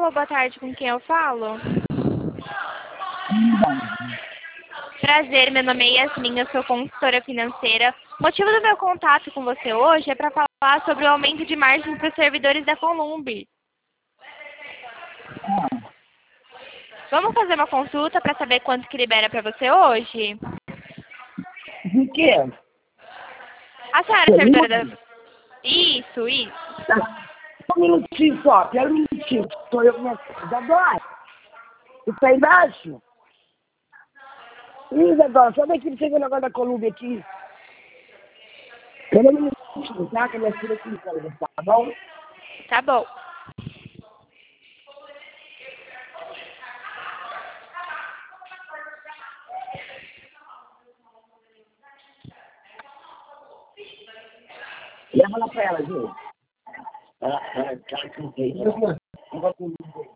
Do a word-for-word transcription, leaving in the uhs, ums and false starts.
Alô, boa tarde, com quem eu falo? Prazer, meu nome é Yasmin, eu sou consultora financeira. O motivo do meu contato com você hoje é para falar sobre o aumento de margem para os servidores da Columbi. Vamos fazer uma consulta para saber quanto que libera para você hoje? De quê? A senhora é servidora da... Isso, isso. Tá. Um minutinho só, quero um minutinho. Sou eu com minha casa. Agora, está aí embaixo? Ih, agora, só daqui pra você ver o negócio da Colômbia aqui. Pera um minutinho, tá? Que a minha filha aqui em casa, tá bom? Tá bom. Leva lá pra ela, viu? Ela, ela, ela cantei.